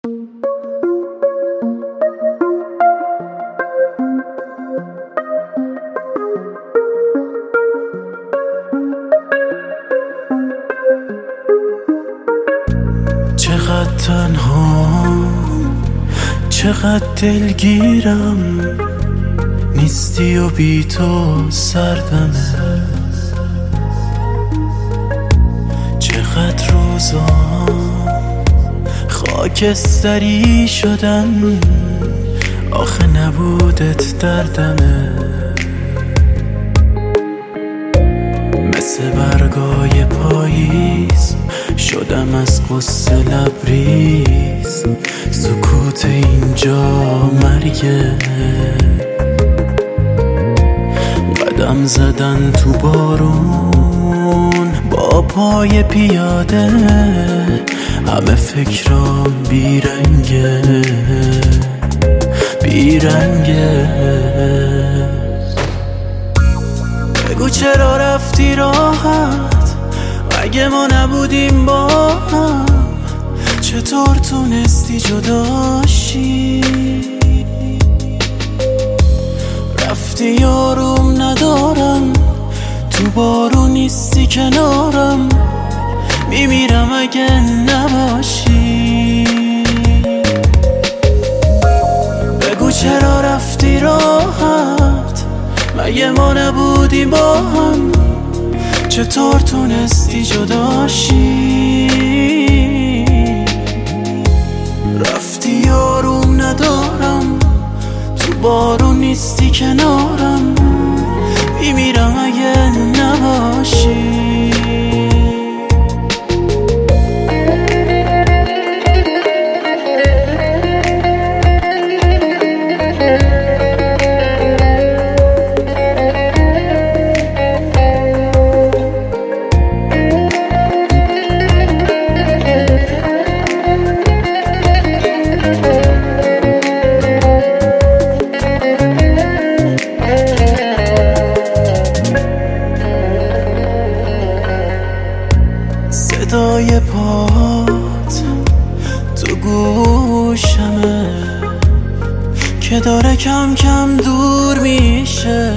چقدر تنها، چقدر دلگیرم، نیستی و بی تو سردمه. چقدر روزام خاکستری شدن، آخه نبودت دردمه. مثل برگای پاییز شدم از قصه لبریز، سکوت اینجا مرگه. قدم زدن تو بارون با پای پیاده، همه فکرام بیرنگه بیرنگه. بگو چرا رفتی راحت، اگه ما نبودیم با هم، چطور تونستی جداشی؟ رفتی یاروم ندارم، تو بارو نیستی کنارم، میمیرم اگه نباشی. بگو چرا رفتی راحت، مگه ما نبودیم با هم، چطور تونستی جداشی؟ رفتی یاروم ندارم، تو بارو نیستی کنارم، میمیرم اگه نباشی. صدای پات تو گوشمه که داره کم کم دور میشه،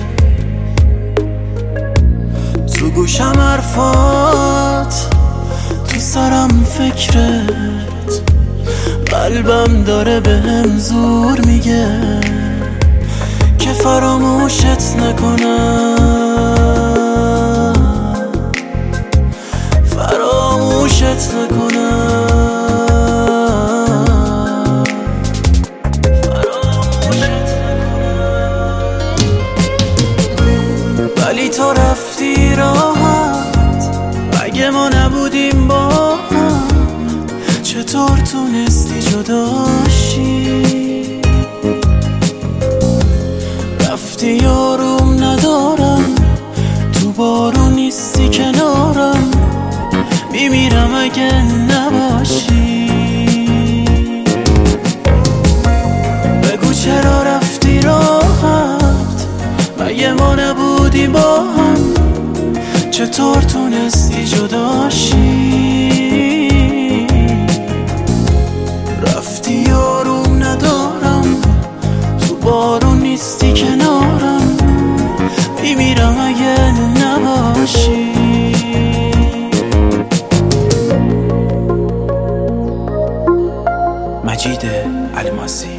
تو گوشم حرفات، تو سرم فکرت، قلبم داره بهم زور میگه که فراموشت نکنم، فراموشت نکنم، فراموشت نکنم. ولی تو رفتی راحت، اگه ما نبودیم با هم، چطور تونستی جداشی؟ رفتی یاروم ندارم، تو بارو نیستی کنارم، میمیرم اگه نباشی. بگو چرا رفتی راحت، مگه ما نبودیم با هم، چطور تونستی جداشی؟ رفتی یاروم ندارم، تو بارو نیستی کنارم، میمیرم اگه نباشی. مجید الماسی.